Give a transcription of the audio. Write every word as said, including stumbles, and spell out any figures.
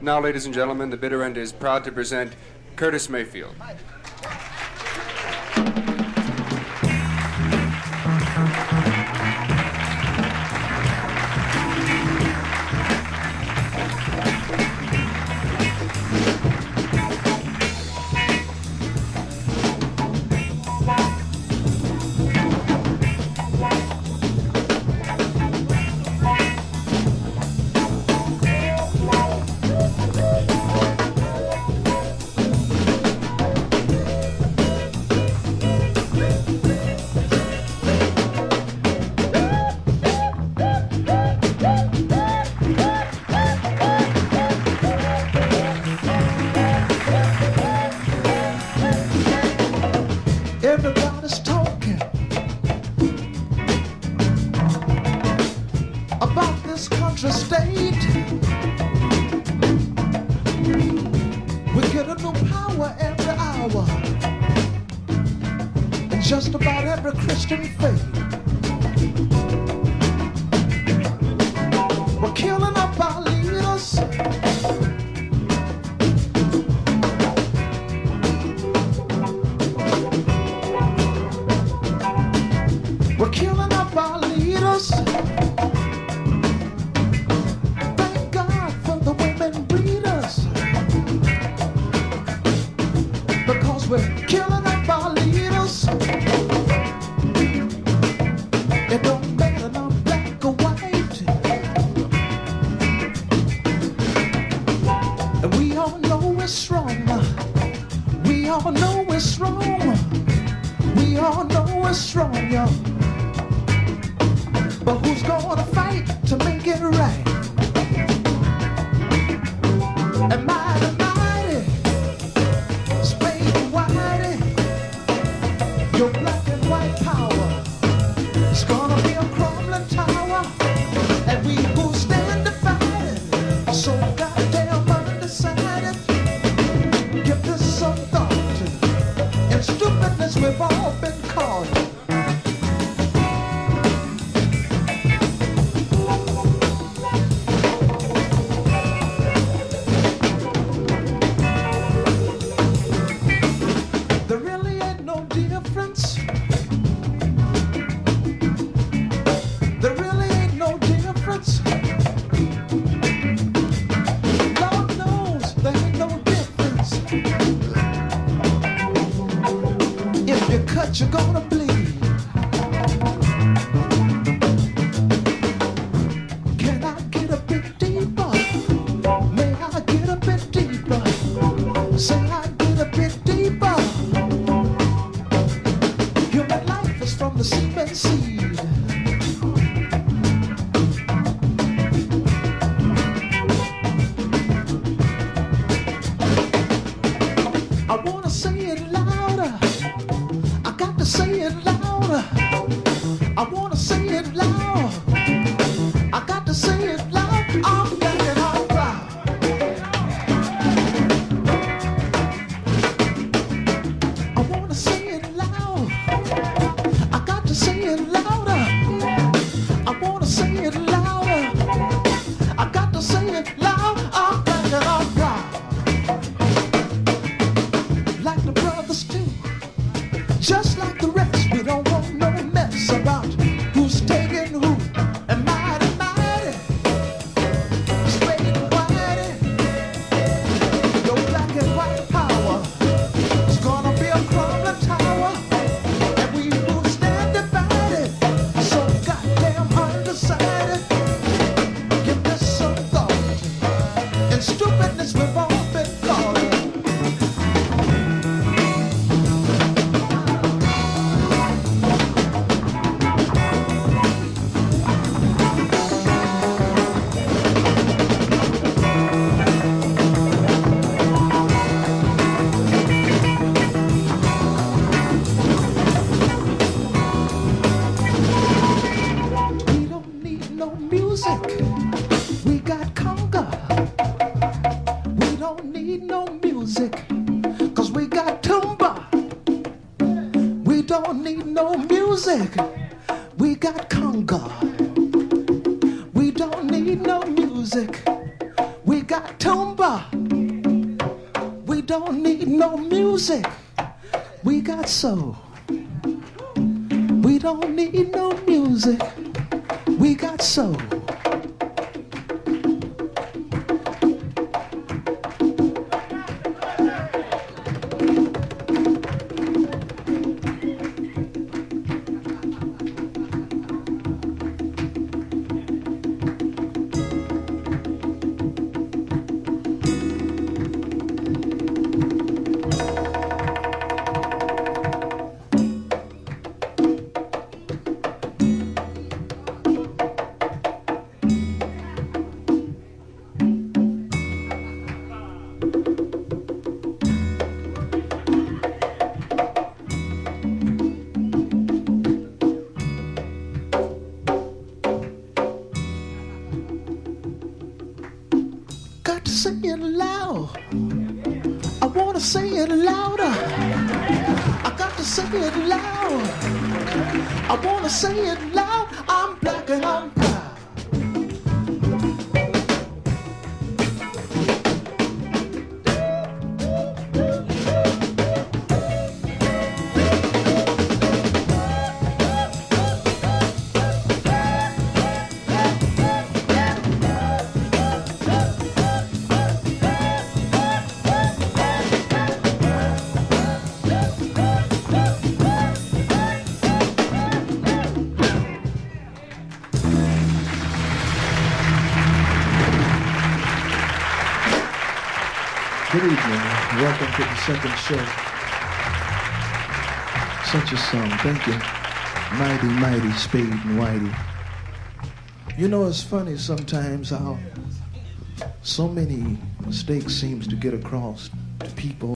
Now, ladies and gentlemen, the bitter end is proud to present Curtis Mayfield. Everybody's talking about this country state. We get a new power every hour in just about every Christian faith. We're killing up our leaders. We're killing up our leaders. Thank God for the women breeders, because we're killing up our leaders. It don't matter no black or white, and we all know it's wrong. We all know it's wrong. We all know it's wrong, y'all. But who's gonna fight to make it right? And mighty, mighty, spade and whitey, your black and white power is gonna be a crumbling tower. And we who stand divided, so goddamn undecided. Give this some thought. In stupidness we've all been caught. There really ain't no difference. Lord knows there ain't no difference. If you cut, you're gonna bleed. Can I get a bit deeper? May I get a bit deeper? Say I get a bit deeper. Human life is from the semen seed. I wanna say it louder. I got to say it louder. I wanna say it loud. I got to say it loud. I'm getting all proud. I wanna say it loud. I got to say it louder. I wanna say it louder. I got to say it loud. I'm getting all proud. Like the brothers too, just like the rest, we don't want no mess about who's taking who. And mighty, mighty, straight and whitey, your black and white power is gonna be a crumbling tower. And we will stand divided, so goddamn undecided. Give this some thought. In stupidness we've all been caught. We don't need no music. We got conga. We don't need no music, cause we got tumba. We don't need no music. We got conga. We don't need no music. We got tumba. We don't need no music. We got soul. We don't need no music. We got soul. Got to say it loud. I wanna say it louder. I got to say it loud. I wanna say it loud. I'm black and I'm proud. Good evening. Welcome to the second show. Such a song. Thank you. Mighty, mighty Spade and Whitey. You know, it's funny sometimes how so many mistakes seems to get across to people.